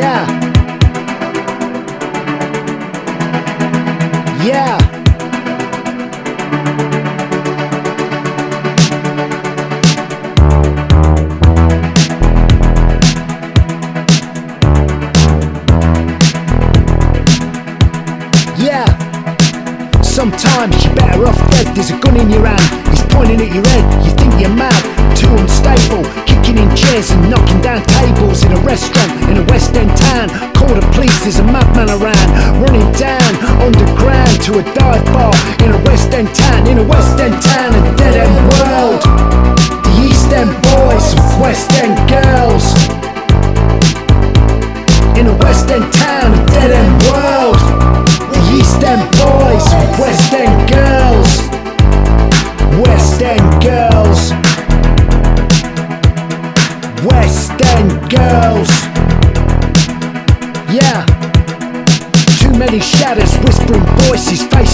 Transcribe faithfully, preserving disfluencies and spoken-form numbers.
Yeah. Yeah. Yeah. Sometimes you're better off dead. There's a gun in your hand, he's pointing at your head. You think you're mad, too unstable, kicking in chairs and knocking down tables in a restaurant in a West End town. Call the police, there's a madman around, running down underground to a dive bar in a West End town. In a West End town, a dead end world. The East End boys, West End girls. In a West End town, a dead end world. The East End boys, West End girls. West End girls. West End girls. Yeah. Too many shadows, whispering voices, faces